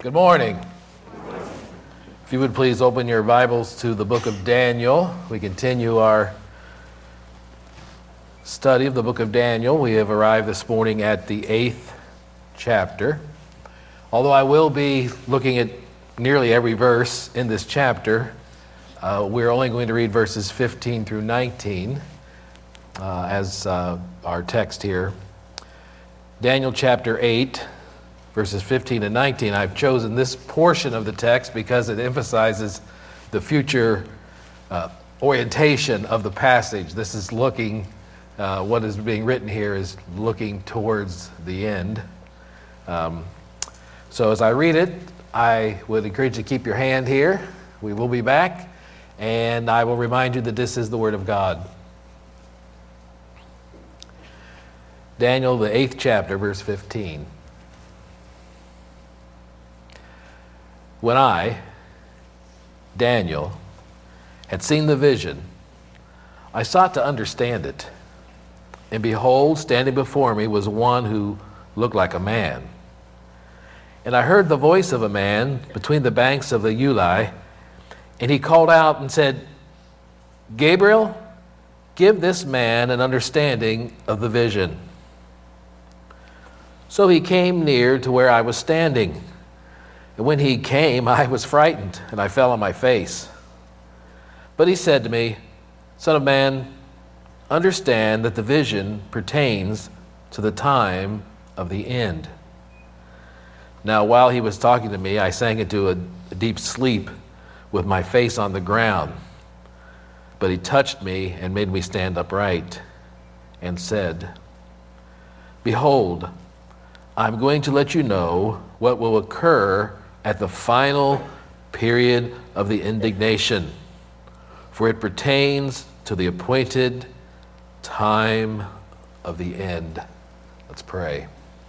Good morning. If you would please open your Bibles to the book of Daniel. We continue our study of the book of Daniel. We have arrived this morning at the 8th chapter. Although I will be looking at nearly every verse in this chapter, we're only going to read verses 15 through 19 as our text here. Daniel chapter 8, verses 15 and 19. I've chosen this portion of the text because it emphasizes the future orientation of the passage. This is looking, what is being written here is looking towards the end. So as I read it, I would encourage you to keep your hand here. We will be back, and I will remind you that this is the Word of God. Daniel, the 8th chapter, verse 15. When I, Daniel, had seen the vision, I sought to understand it. And behold, standing before me was one who looked like a man. And I heard the voice of a man between the banks of the Ulai, and he called out and said, Gabriel, give this man an understanding of the vision. So he came near to where I was standing. And when he came, I was frightened, and I fell on my face. But he said to me, Son of man, understand that the vision pertains to the time of the end. Now, while he was talking to me, I sank into a deep sleep with my face on the ground. But he touched me and made me stand upright and said, Behold, I'm going to let you know what will occur at the final period of the indignation, for it pertains to the appointed time of the end. Let's pray.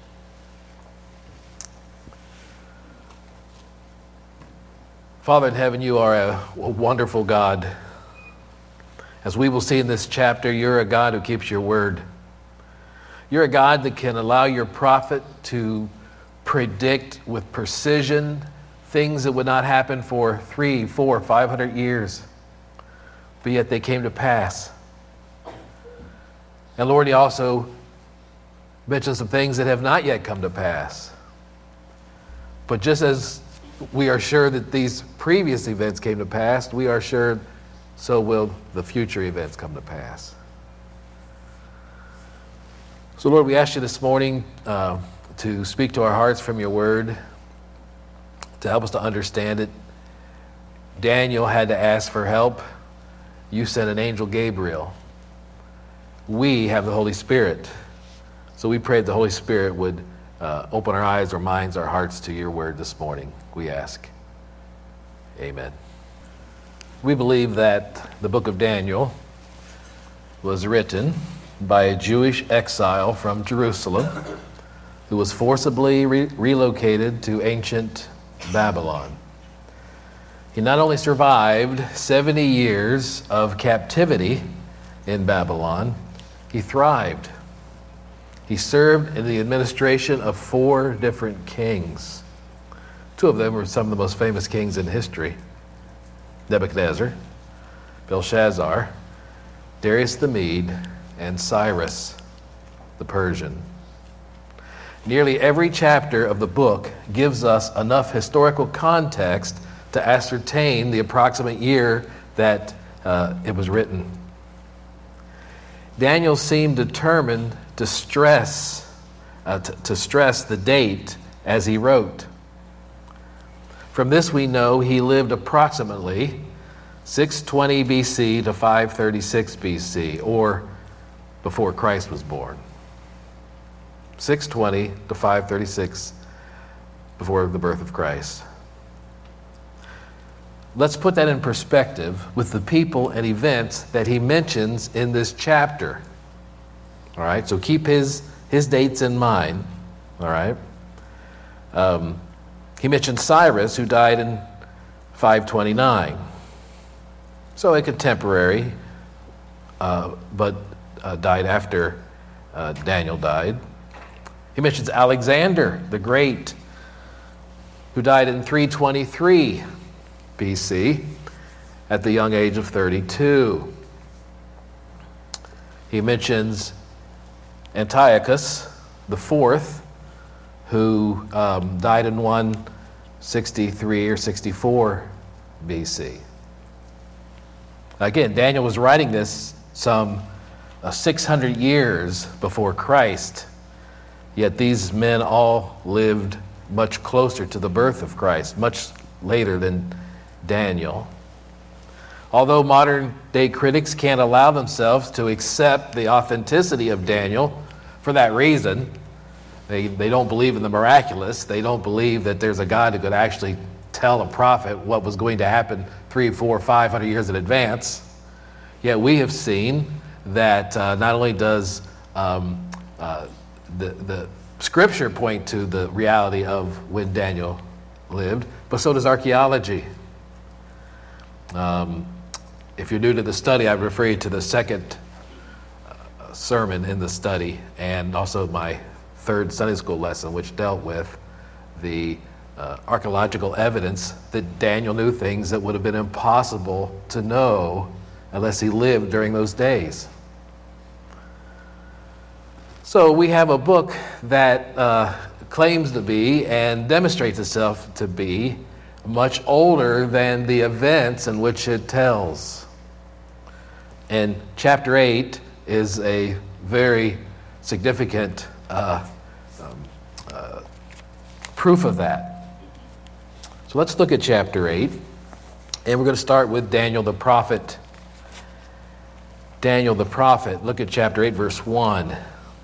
Father in heaven, you are a wonderful God. As we will see in this chapter, you're a God who keeps your word. You're a God that can allow your prophet to predict with precision things that would not happen for 300, 400, 500 years, but yet they came to pass. And Lord, you also mentioned some things that have not yet come to pass. But just as we are sure that these previous events came to pass, we are sure so will the future events come to pass. So Lord, we ask you this morning to speak to our hearts from your word, to help us to understand it. Daniel had to ask for help. You sent an angel, Gabriel. We have the Holy Spirit. So we pray that the Holy Spirit would open our eyes, our minds, our hearts to your word this morning, we ask. Amen. We believe that the book of Daniel was written by a Jewish exile from Jerusalem who was forcibly relocated to ancient Babylon. He not only survived 70 years of captivity in Babylon, he thrived. He served in the administration of 4 different kings. 2 of them were some of the most famous kings in history: Nebuchadnezzar, Belshazzar, Darius the Mede, and Cyrus the Persian. Nearly every chapter of the book gives us enough historical context to ascertain the approximate year that it was written. Daniel seemed determined to stress the date as he wrote. From this we know he lived approximately 620 BC to 536 BC, or before Christ was born. 620 to 536 before the birth of Christ. Let's put that in perspective with the people and events that he mentions in this chapter. All right, so keep his dates in mind. All right. He mentioned Cyrus, who died in 529. So a contemporary, but died after Daniel died. He mentions Alexander the Great, who died in 323 BC at the young age of 32. He mentions Antiochus IV, who died in 163 or 64 BC. Again, Daniel was writing this some 600 years before Christ, yet these men all lived much closer to the birth of Christ, much later than Daniel. Although modern-day critics can't allow themselves to accept the authenticity of Daniel for that reason, they don't believe in the miraculous. They don't believe that there's a God who could actually tell a prophet what was going to happen 300, 400, 500 years in advance. Yet we have seen that not only does the Scripture point to the reality of when Daniel lived, but so does archaeology. If you're new to the study, I refer you to the second sermon in the study and also my third Sunday school lesson, which dealt with the archaeological evidence that Daniel knew things that would have been impossible to know unless he lived during those days. So we have a book that claims to be and demonstrates itself to be much older than the events in which it tells. And chapter 8 is a very significant proof of that. So let's look at chapter 8, and we're going to start with Daniel the prophet. Daniel the prophet, look at chapter 8, verse 1.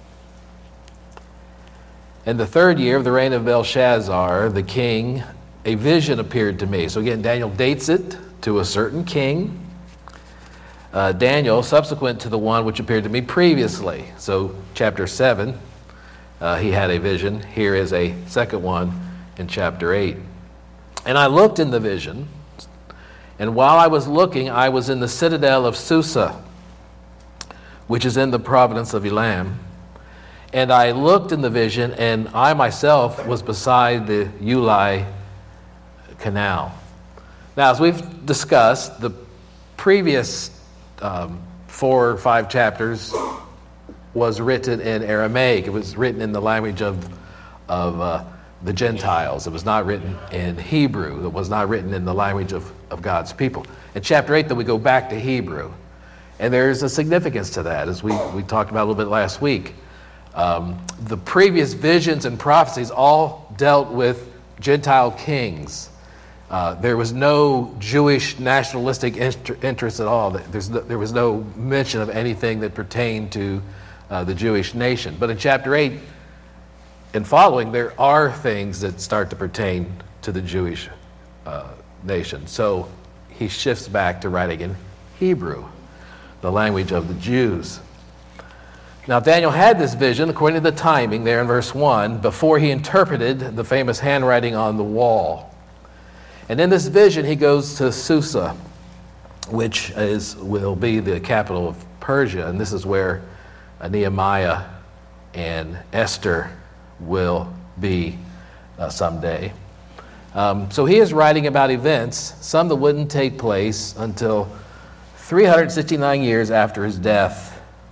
In the third year of the reign of Belshazzar, the king, a vision appeared to me. So again, Daniel dates it to a certain king. Daniel, subsequent to the one which appeared to me previously. So chapter 7, he had a vision. Here is a second one in chapter 8. And I looked in the vision, and while I was looking, I was in the citadel of Susa, which is in the province of Elam. And I looked in the vision, and I myself was beside the Ulai Canal. Now, as we've discussed, the previous 4 or 5 chapters was written in Aramaic. It was written in the language of the Gentiles. It was not written in Hebrew. It was not written in the language of God's people. In chapter 8, then we go back to Hebrew. And there's a significance to that, as we talked about a little bit last week. The previous visions and prophecies all dealt with Gentile kings. There was no Jewish nationalistic interest at all. There was no mention of anything that pertained to the Jewish nation. But in chapter 8 and following, there are things that start to pertain to the Jewish nation. So he shifts back to writing in Hebrew, the language of the Jews. Now, Daniel had this vision, according to the timing there in verse 1, before he interpreted the famous handwriting on the wall. And in this vision, he goes to Susa, which will be the capital of Persia, and this is where Nehemiah and Esther will be someday. So he is writing about events, some that wouldn't take place until 369 years after his death.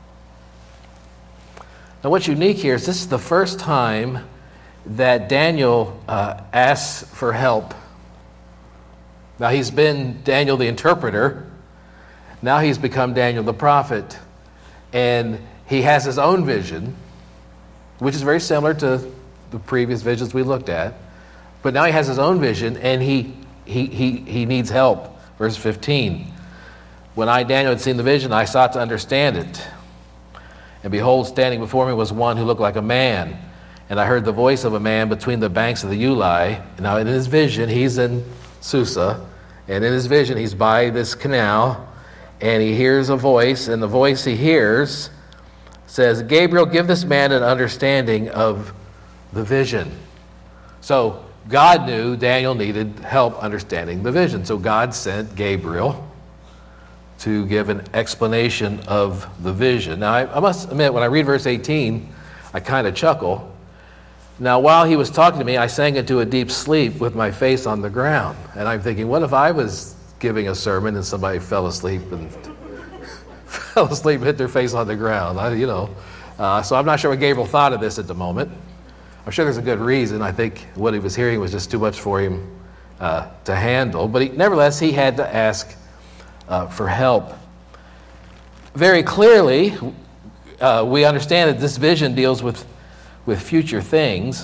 Now, what's unique here is this is the first time that Daniel asks for help. Now, he's been Daniel the interpreter. Now he's become Daniel the prophet. And he has his own vision, which is very similar to the previous visions we looked at. But now he has his own vision, and he needs help. Verse 15. When I, Daniel, had seen the vision, I sought to understand it. And behold, standing before me was one who looked like a man. And I heard the voice of a man between the banks of the Ulai. Now in his vision, he's in Susa. And in his vision, he's by this canal. And he hears a voice. And the voice he hears says, Gabriel, give this man an understanding of the vision. So God knew Daniel needed help understanding the vision. So God sent Gabriel to give an explanation of the vision. Now, I must admit, when I read verse 18, I kind of chuckle, Now, while he was talking to me, I sank into a deep sleep with my face on the ground. And I'm thinking, what if I was giving a sermon and somebody fell asleep and hit their face on the ground? So I'm not sure what Gabriel thought of this at the moment. I'm sure there's a good reason. I think what he was hearing was just too much for him to handle. But nevertheless, he had to ask for help. Very clearly, we understand that this vision deals with future things.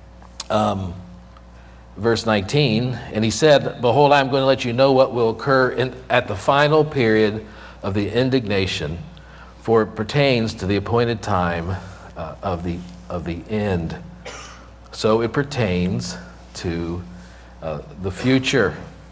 Verse 19, and he said, "Behold, I am going to let you know what will occur at the final period of the indignation, for it pertains to the appointed time of the end." So it pertains to the future.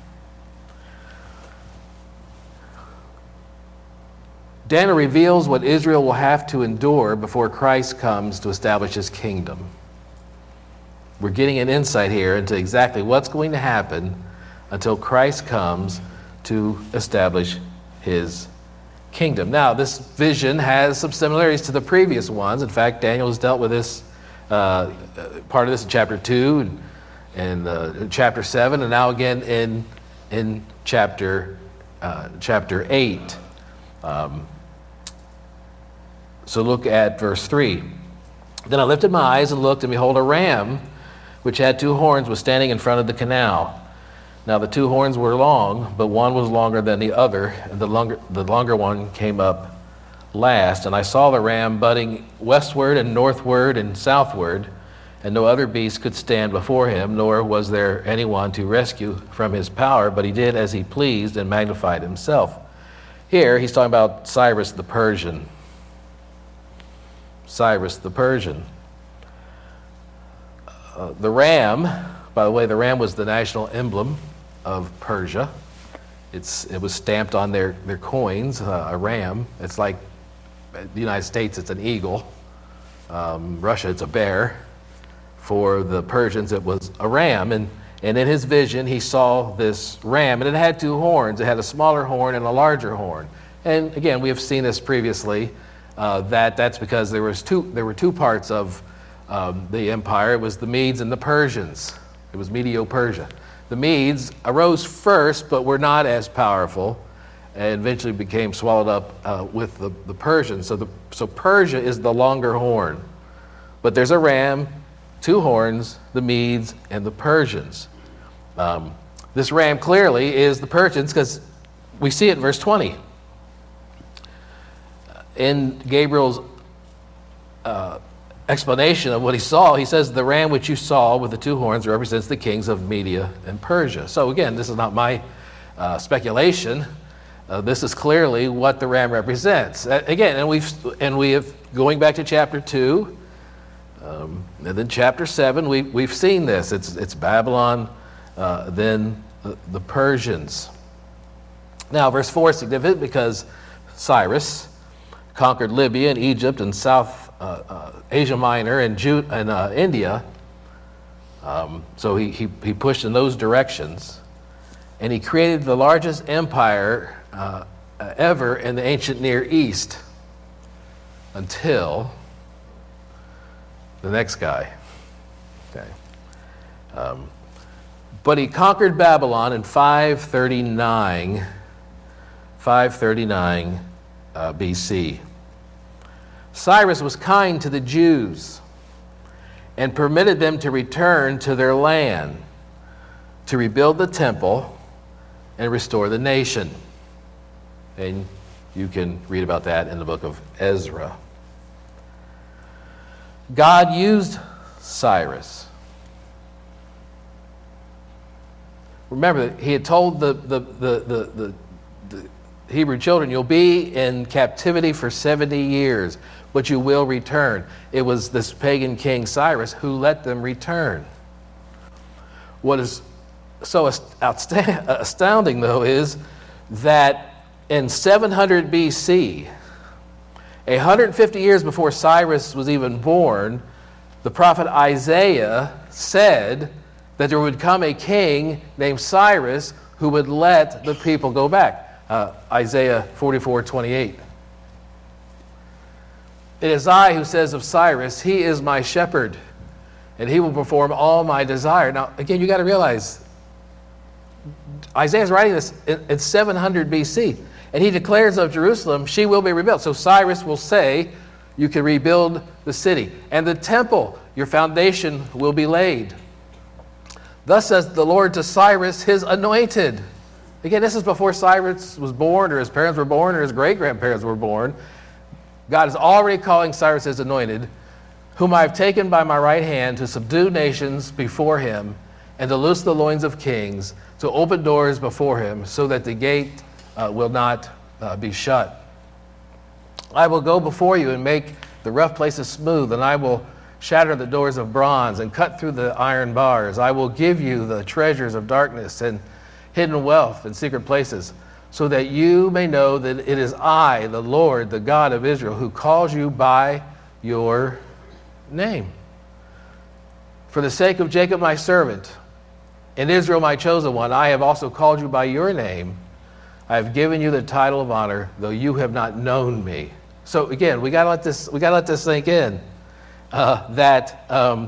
Daniel reveals what Israel will have to endure before Christ comes to establish his kingdom. We're getting an insight here into exactly what's going to happen until Christ comes to establish his kingdom. Now, this vision has some similarities to the previous ones. In fact, Daniel has dealt with this part of this in chapter 2 and chapter 7, and now again in chapter 8. So look at verse 3. "Then I lifted my eyes and looked, and behold, a ram, which had 2 horns, was standing in front of the canal. Now the 2 horns were long, but one was longer than the other, and the longer one came up last. And I saw the ram butting westward and northward and southward, and no other beast could stand before him, nor was there anyone to rescue from his power, but he did as he pleased and magnified himself." Here he's talking about Cyrus the Persian. Cyrus the Persian. The ram, by the way, the ram was the national emblem of Persia. It was stamped on their coins, a ram. It's like the United States, it's an eagle. Russia, it's a bear. For the Persians, it was a ram. And in his vision, he saw this ram, and it had 2 horns. It had a smaller horn and a larger horn. And again, we have seen this previously, that's because there were 2 parts of the empire. It was the Medes and the Persians. It was Medo-Persia. The Medes arose first, but were not as powerful, and eventually became swallowed up with the Persians. So Persia is the longer horn. But there's a ram, 2 horns, the Medes and the Persians. This ram clearly is the Persians, because we see it in verse 20. In Gabriel's explanation of what he saw, he says, "The ram which you saw with the 2 horns represents the kings of Media and Persia." So again, this is not my speculation. This is clearly what the ram represents. Again, and we have going back to chapter 2, and then chapter 7. We've seen this. It's Babylon, then the Persians. Now, verse 4 is significant because Cyrus conquered Libya and Egypt and South Asia Minor and India. So he pushed in those directions, and he created the largest empire ever in the ancient Near East until the next guy. Okay. But he conquered Babylon in 539 BC. Cyrus was kind to the Jews and permitted them to return to their land, to rebuild the temple and restore the nation. And you can read about that in the book of Ezra. God used Cyrus. Remember, he had told the Hebrew children, "You'll be in captivity for 70 years, but you will return." It was this pagan king Cyrus who let them return. What is so astounding, though, is that in 700 BC, 150 years before Cyrus was even born, the prophet Isaiah said that there would come a king named Cyrus who would let the people go back. Isaiah 44:28. "It is I who says of Cyrus, he is my shepherd, and he will perform all my desire. Now, again, you got to realize, Isaiah's writing this in 700 BC, and he declares of Jerusalem, she will be rebuilt. So Cyrus will say, you can rebuild the city. And the temple, your foundation will be laid. Thus says the Lord to Cyrus, his anointed. Again, this is before Cyrus was born, or his parents were born, or his great-grandparents were born. God is already calling Cyrus his anointed, whom I have taken by my right hand to subdue nations before him, and to loose the loins of kings, to open doors before him, so that the gate will not be shut. I will go before you and make the rough places smooth, and I will shatter the doors of bronze and cut through the iron bars. I will give you the treasures of darkness and hidden wealth in secret places, so that you may know that it is I, the Lord, the God of Israel, who calls you by your name. For the sake of Jacob my servant, and Israel my chosen one, I have also called you by your name. I have given you the title of honor, though you have not known me. So again, we gotta let this sink in. That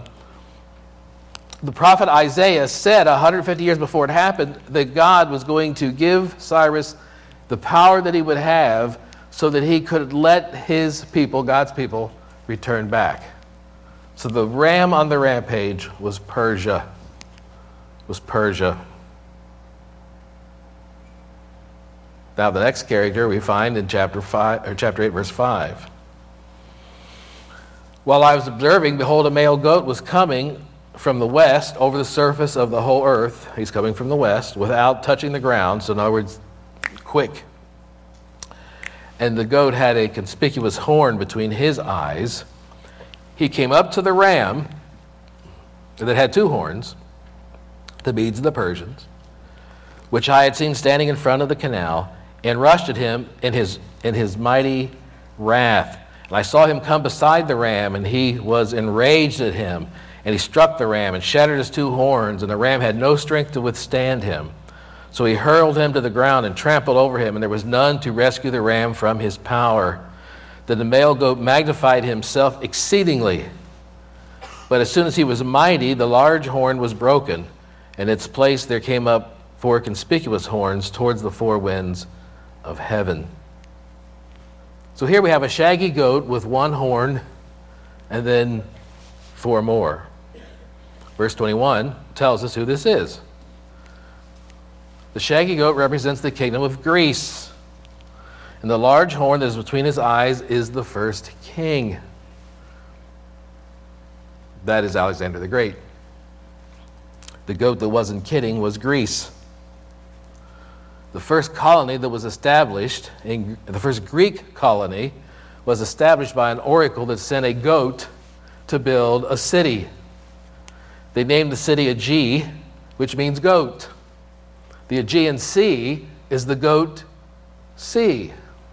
the prophet Isaiah said 150 years before it happened that God was going to give Cyrus the power that he would have so that he could let his people, God's people, return back. So the ram on the rampage was Persia. Now the next character we find in chapter 8, verse 5. While I was observing, behold, a male goat was coming from the west over the surface of the whole earth. He's coming from the west without touching the ground. So in other words, quick. And the goat had a conspicuous horn between his eyes. He came up to the ram that had two horns, the Medes and the Persians, which I had seen standing in front of the canal, and rushed at him in his mighty wrath. And I saw him come beside the ram, and he was enraged at him. And he struck the ram and shattered his two horns, and the ram had no strength to withstand him. So he hurled him to the ground and trampled over him, and there was none to rescue the ram from his power. Then the male goat magnified himself exceedingly. But as soon as he was mighty, the large horn was broken. In its place there came up four conspicuous horns towards the four winds of heaven. So here we have a shaggy goat with one horn and then four more. Verse 21 tells us who this is. The shaggy goat represents the kingdom of Greece. And the large horn that is between his eyes is the first king. That is Alexander the Great. The goat that wasn't kidding was Greece. The first colony that was established, the first Greek colony, was established by an oracle that sent a goat to build a city. They named the city Aegae, which means goat. The Aegean Sea is the goat sea.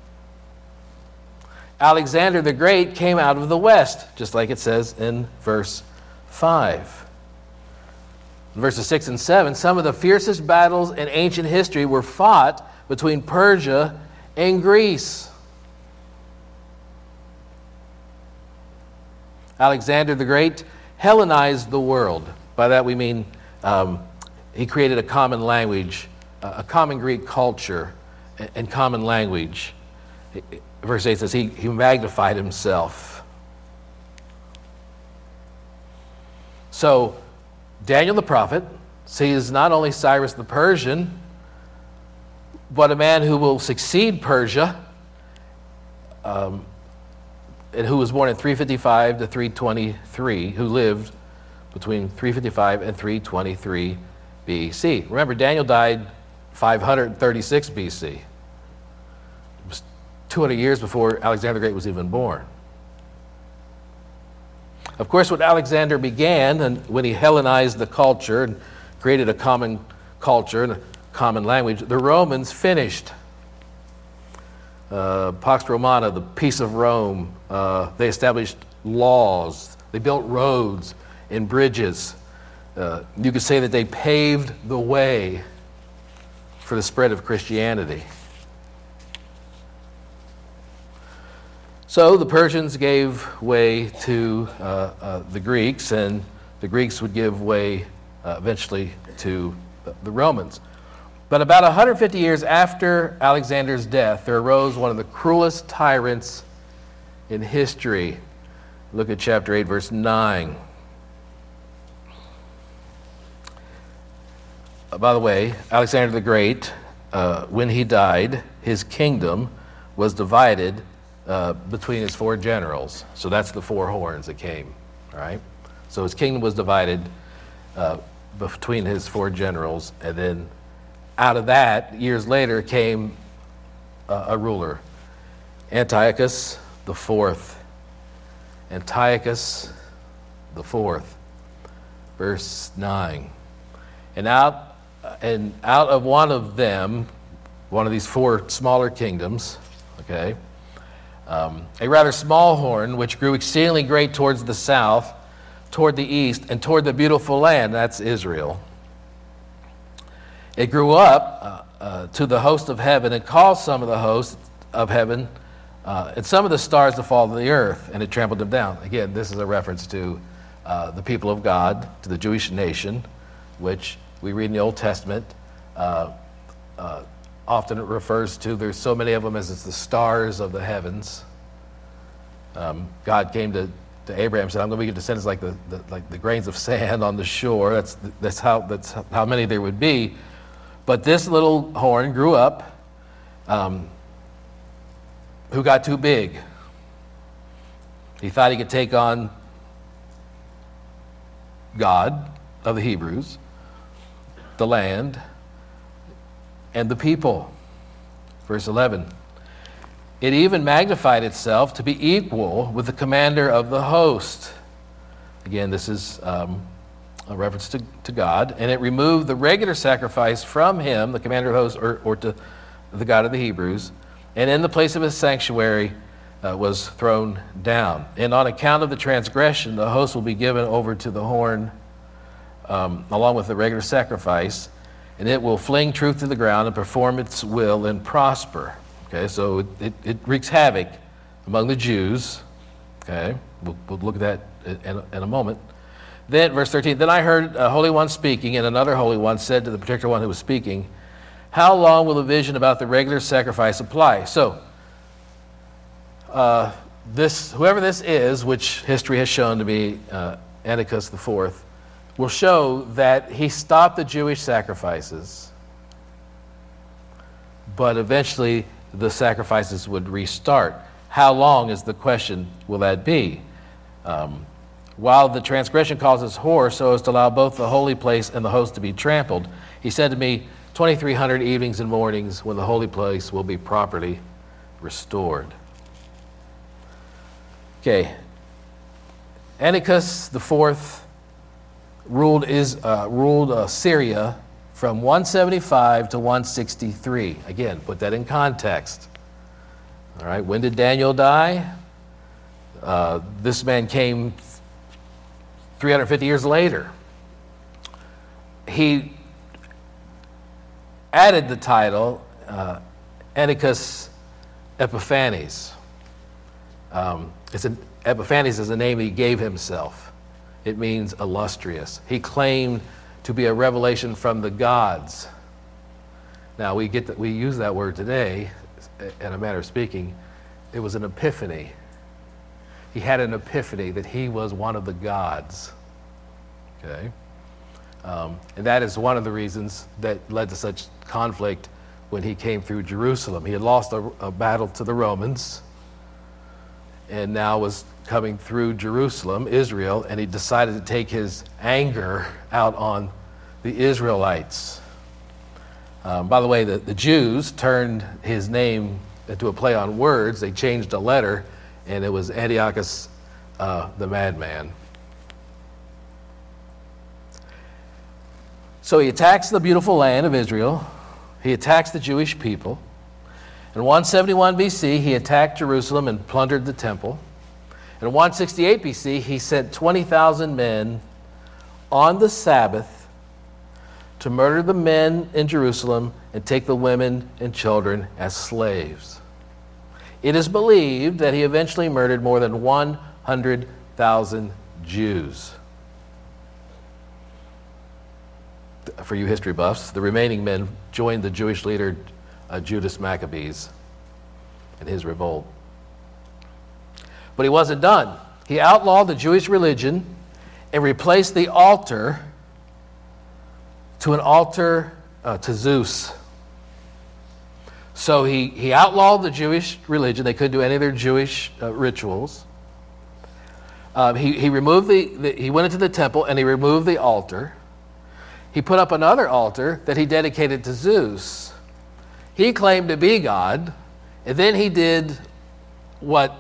Alexander the Great came out of the west, just like it says in verse 5. In verses 6 and 7, some of the fiercest battles in ancient history were fought between Persia and Greece. Alexander the Great Hellenized the world. By that we mean he created a common language, a common Greek culture and common language. Verse 8 says he magnified himself. So Daniel the prophet sees not only Cyrus the Persian, but a man who will succeed Persia, and who was born in 355 to 323, who lived between 355 and 323 BC. Remember, Daniel died 536 BC. It was 200 years before Alexander the Great was even born. Of course, when Alexander began and when he Hellenized the culture and created a common culture and a common language, the Romans finished. Pax Romana, the peace of Rome. They established laws. They built roads and bridges. You could say that they paved the way for the spread of Christianity. So the Persians gave way to the Greeks, and the Greeks would give way eventually to the Romans. But about 150 years after Alexander's death, there arose one of the cruelest tyrants in history. Look at chapter 8, verse 9. By the way, Alexander the Great, when he died, his kingdom was divided between his four generals. So that's the four horns that came, all right? So his kingdom was divided between his four generals, and then out of that, years later, came a ruler, Antiochus the Fourth. Antiochus the Fourth, verse 9. And out of one of them, one of these four smaller kingdoms, okay, a rather small horn, which grew exceedingly great towards the south, toward the east, and toward the beautiful land, that's Israel. It grew up to the host of heaven and caused some of the hosts of heaven and some of the stars to fall to the earth, and it trampled them down. Again, this is a reference to the people of God, to the Jewish nation, which we read in the Old Testament. Often it refers to, there's so many of them as it's the stars of the heavens. God came to Abraham and said, I'm going to make your descendants like the grains of sand on the shore. That's how many there would be. But this little horn grew up, who got too big. He thought he could take on God of the Hebrews, the land, and the people. Verse 11. It even magnified itself to be equal with the commander of the host. Again, this is a reference to God. And it removed the regular sacrifice from him, the commander of the host, or to the God of the Hebrews, and in the place of his sanctuary was thrown down. And on account of the transgression, the host will be given over to the horn along with the regular sacrifice, and it will fling truth to the ground and perform its will and prosper. Okay, so it wreaks havoc among the Jews. Okay, we'll look at that in a moment. Then, verse 13, then I heard a holy one speaking, and another holy one said to the particular one who was speaking, how long will the vision about the regular sacrifice apply? So, whoever this is, which history has shown to be Antiochus the Fourth, will show that he stopped the Jewish sacrifices, but eventually the sacrifices would restart. How long is the question, will that be? While the transgression causes horror so as to allow both the holy place and the host to be trampled, he said to me, 2,300 evenings and mornings when the holy place will be properly restored. Okay, Antiochus the Fourth ruled Syria from 175 to 163. Again, put that in context. All right, when did Daniel die? This man came 350 years later. He added the title Antiochus Epiphanes. Epiphanes is a name he gave himself. It means illustrious. He claimed to be a revelation from the gods. Now we use that word today, in a manner of speaking. It was an epiphany. He had an epiphany that he was one of the gods. Okay, and that is one of the reasons that led to such conflict when he came through Jerusalem. He had lost a battle to the Romans, and now was coming through Jerusalem, Israel, and he decided to take his anger out on the Israelites. By the way, the Jews turned his name into a play on words. They changed a letter, and it was Antiochus the madman. So he attacks the beautiful land of Israel. He attacks the Jewish people. In 171 BC, he attacked Jerusalem and plundered the temple. In 168 BC, he sent 20,000 men on the Sabbath to murder the men in Jerusalem and take the women and children as slaves. It is believed that he eventually murdered more than 100,000 Jews. for you history buffs, the remaining men joined the Jewish leader Judas Maccabees in his revolt. But he wasn't done. He outlawed the Jewish religion and replaced the altar to an altar to Zeus. So he outlawed the Jewish religion. They couldn't do any of their Jewish rituals. He removed he went into the temple and he removed the altar. He put up another altar that he dedicated to Zeus. He claimed to be God, and then he did what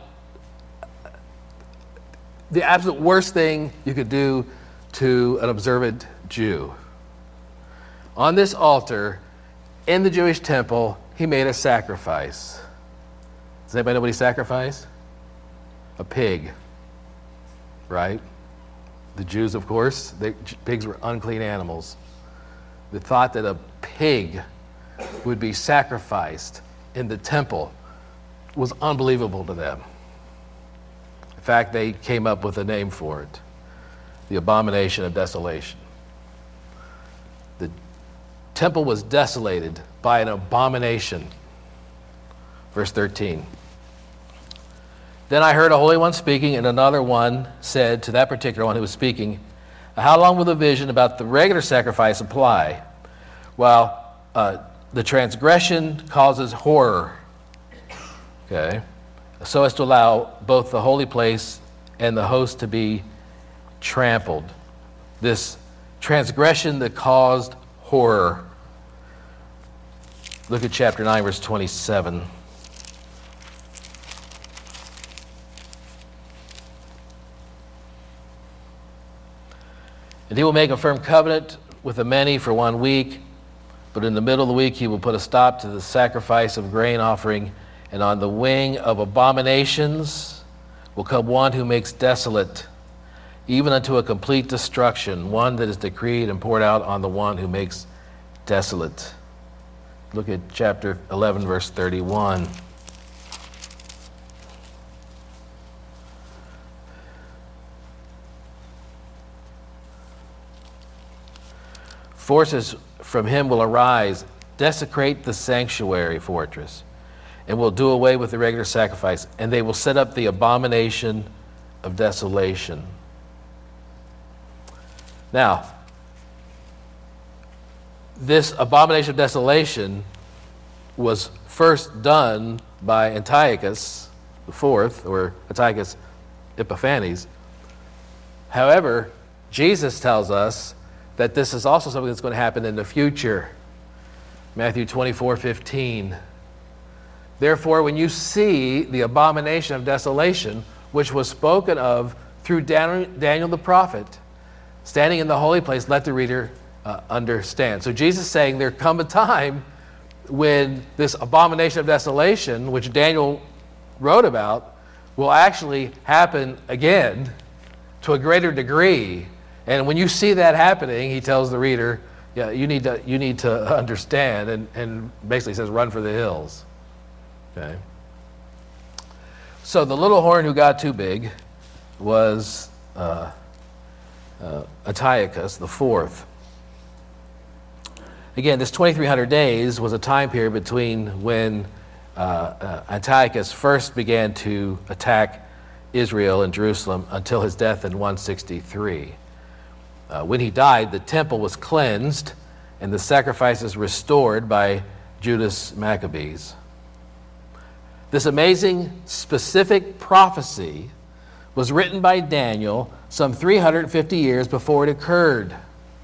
the absolute worst thing you could do to an observant Jew. On this altar, in the Jewish temple, he made a sacrifice. Does anybody know what he sacrificed? A pig, right? The Jews, of course, pigs were unclean animals. The thought that a pig would be sacrificed in the temple was unbelievable to them. In fact, they came up with a name for it, the abomination of desolation. The temple was desolated by an abomination. Verse 13. Then I heard a holy one speaking, and another one said to that particular one who was speaking, how long will the vision about the regular sacrifice apply? Well, the transgression causes horror, okay, so as to allow both the holy place and the host to be trampled. This transgression that caused horror. Look at chapter 9, verse 27. And he will make a firm covenant with the many for 1 week, but in the middle of the week he will put a stop to the sacrifice of grain offering, and on the wing of abominations will come one who makes desolate, even unto a complete destruction, one that is decreed and poured out on the one who makes desolate. Look at chapter 11, verse 31. Forces from him will arise, desecrate the sanctuary fortress, and will do away with the regular sacrifice, and they will set up the abomination of desolation. Now, this abomination of desolation was first done by Antiochus IV, or Antiochus Epiphanes. However, Jesus tells us that this is also something that's going to happen in the future. Matthew 24:15. Therefore, when you see the abomination of desolation, which was spoken of through Daniel the prophet, standing in the holy place, let the reader understand. So Jesus is saying there come a time when this abomination of desolation, which Daniel wrote about, will actually happen again to a greater degree. And when you see that happening, he tells the reader, yeah, you need to understand, and basically says, run for the hills. Okay. So the little horn who got too big was Antiochus IV. Again, this 2300 days was a time period between when Antiochus first began to attack Israel and Jerusalem until his death in 163. When he died, the temple was cleansed and the sacrifices restored by Judas Maccabees. This amazing specific prophecy was written by Daniel some 350 years before it occurred.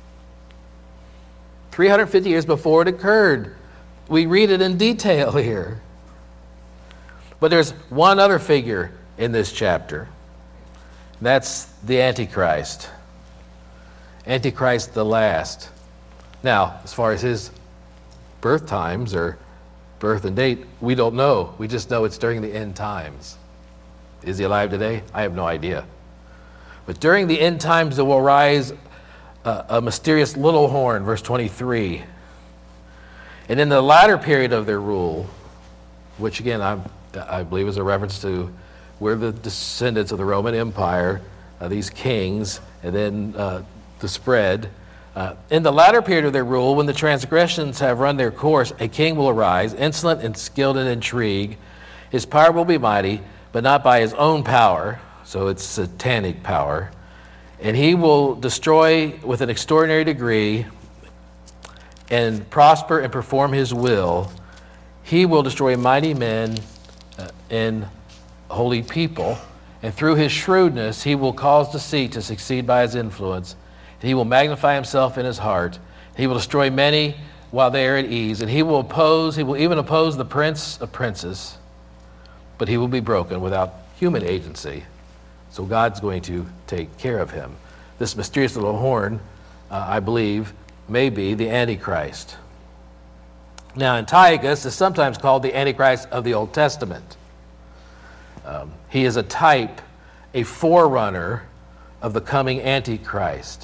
350 years before it occurred. We read it in detail here. But there's one other figure in this chapter. That's the Antichrist. Antichrist the last. Now, as far as his birth times or birth and date, we don't know. We just know it's during the end times. Is he alive today? I have no idea. But during the end times there will rise a mysterious little horn, verse 23. And in the latter period of their rule, which again I believe is a reference to we're the descendants of the Roman Empire, these kings, and then the spread, In the latter period of their rule, when the transgressions have run their course, a king will arise, insolent and skilled in intrigue. His power will be mighty, but not by his own power, so it's satanic power. And he will destroy with an extraordinary degree and prosper and perform his will. He will destroy mighty men and holy people, and through his shrewdness he will cause deceit to succeed by his influence. And he will magnify himself in his heart. He will destroy many while they are at ease, and he will even oppose the prince of princes, but he will be broken without human agency. So God's going to take care of him. This mysterious little horn, I believe, may be the Antichrist. Now, Antiochus is sometimes called the Antichrist of the Old Testament. He is a type, a forerunner of the coming Antichrist.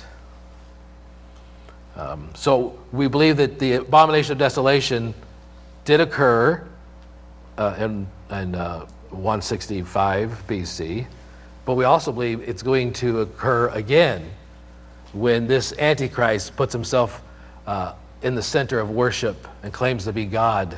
So we believe that the abomination of desolation did occur in 165 BC, but we also believe it's going to occur again when this Antichrist puts himself in the center of worship and claims to be God.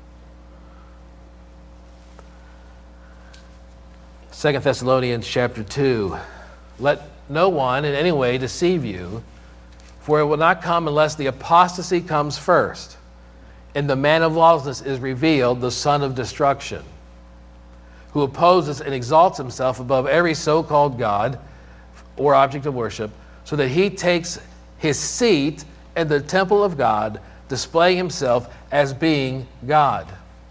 2 Thessalonians chapter 2. Let no one in any way deceive you, for it will not come unless the apostasy comes first, and the man of lawlessness is revealed, the son of destruction, who opposes and exalts himself above every so-called God or object of worship, so that he takes his seat in the temple of God, displaying himself as being God.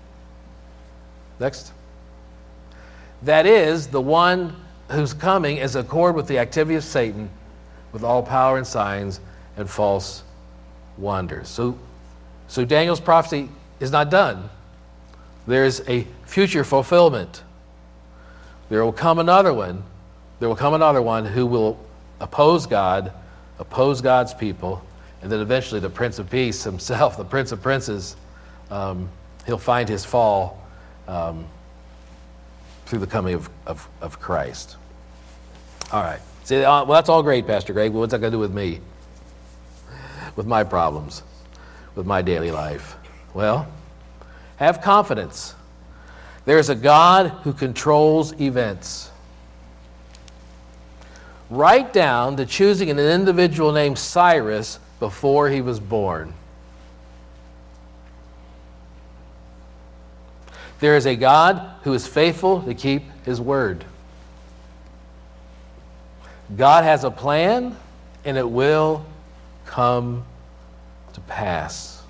Next. That is, the one whose coming is in accord with the activity of Satan, with all power and signs and false wonders. So Daniel's prophecy is not done. There is a future fulfillment. There will come another one. There will come another one who will oppose God, oppose God's people, and then eventually the Prince of Peace himself, the Prince of Princes, he'll find his fall through the coming of Christ. All right. See, well, that's all great, Pastor Greg, but what's that going to do with me? With my problems, with my daily life? Well, have confidence. There's a God who controls events. Write down the choosing an individual named Cyrus before he was born. There is a God who is faithful to keep his word. God has a plan, and it will come to pass.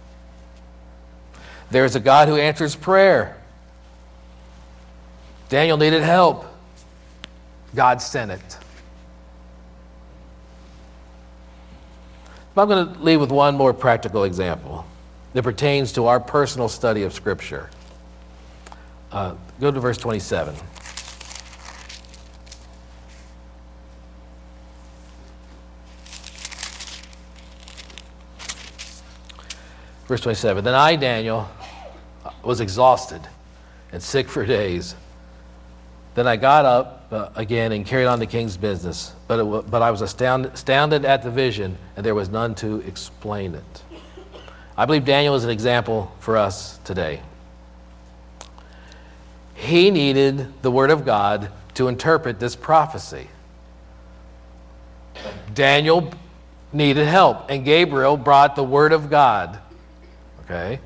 There is a God who answers prayer. Daniel needed help. God sent it. I'm going to leave with one more practical example that pertains to our personal study of Scripture. Go to verse 27. Verse 27, then I, Daniel, was exhausted and sick for days. Then I got up again and carried on the king's business, but I was astounded at the vision, and there was none to explain it. I believe Daniel is an example for us today. He needed the word of God to interpret this prophecy. Daniel needed help, and Gabriel brought the word of God. Okay,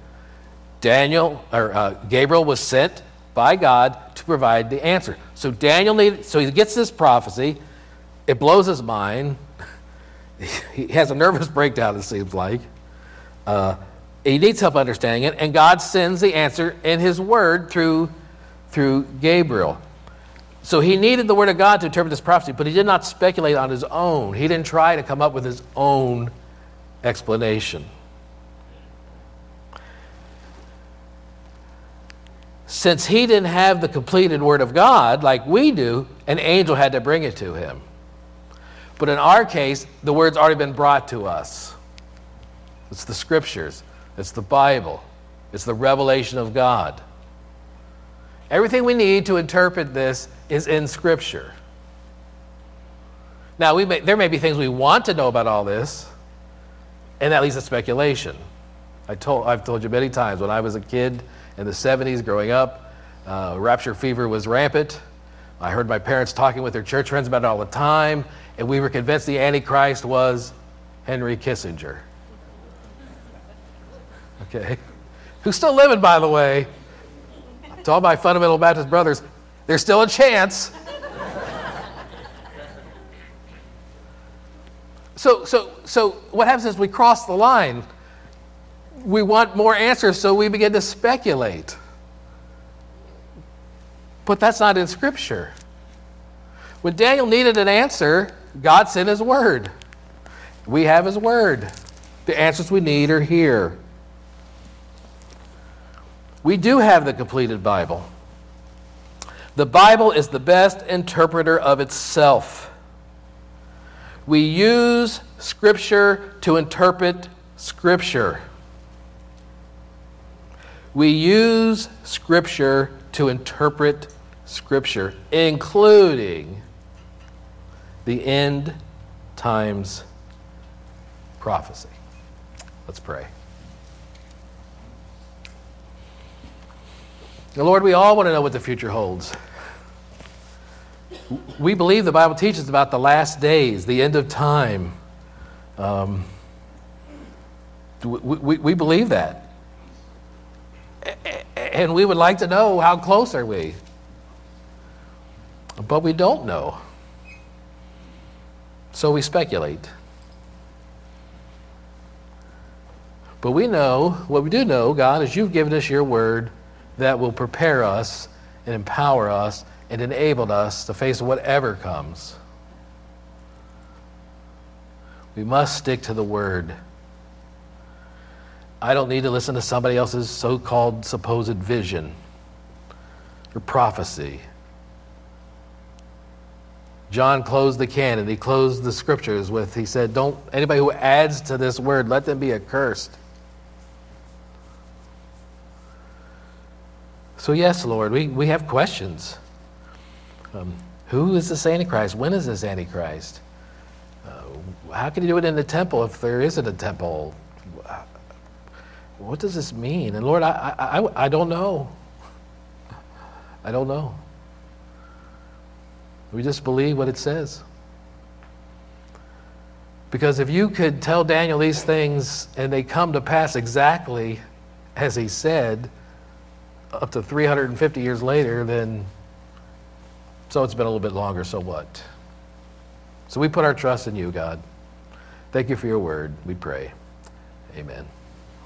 Gabriel was sent by God to provide the answer. So he gets this prophecy. It blows his mind. He has a nervous breakdown, it seems like. He needs help understanding it, and God sends the answer in his word through Gabriel. So he needed the word of God to interpret this prophecy, but he did not speculate on his own. He didn't try to come up with his own explanation. Since he didn't have the completed word of God like we do, an angel had to bring it to him. But in our case, the word's already been brought to us. It's the Scriptures. It's the Bible. It's the revelation of God. Everything we need to interpret this is in Scripture. Now, there may be things we want to know about all this, And that leads to speculation. I've told you many times, when I was a kid in the 70s growing up, rapture fever was rampant. I heard my parents talking with their church friends about it all the time, and we were convinced the Antichrist was Henry Kissinger. Okay? Who's still living, by the way. To all my fundamental Baptist brothers, there's still a chance. So what happens is we cross the line. We want more answers, so we begin to speculate. But that's not in Scripture. When Daniel needed an answer, God sent His Word. We have His Word. The answers we need are here. We do have the completed Bible. The Bible is the best interpreter of itself. We use Scripture to interpret Scripture. We use Scripture to interpret Scripture, including the end times prophecy. Let's pray. Now, Lord, we all want to know what the future holds. We believe the Bible teaches about the last days, the end of time. We believe that. And we would like to know, how close are we? But we don't know. So we speculate. But we know, what we do know, God, is you've given us your word that will prepare us and empower us and enable us to face whatever comes. We must stick to the word. I don't need to listen to somebody else's so-called supposed vision or prophecy. John closed the canon. He closed the scriptures with, he said, don't, anybody who adds to this word, let them be accursed. So yes, Lord, we have questions. Who is this Antichrist? When is this Antichrist? How can you do it in the temple if there isn't a temple? What does this mean? And Lord, I don't know. I don't know. We just believe what it says. Because if you could tell Daniel these things and they come to pass exactly as he said, up to 350 years later, then so it's been a little bit longer, so what? So we put our trust in you, God. Thank you for your word, we pray. Amen.